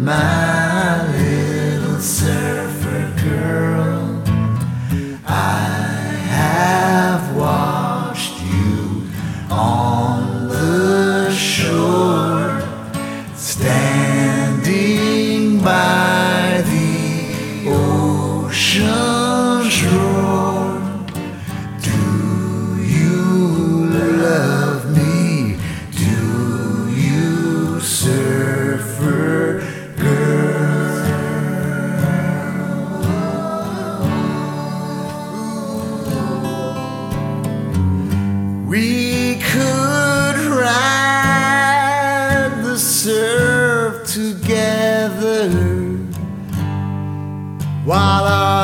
my little surfer girl. I have watched you on the shore, standing by the ocean's roar. Do you love me? Do you, surfer girl? We could ride the surf together while our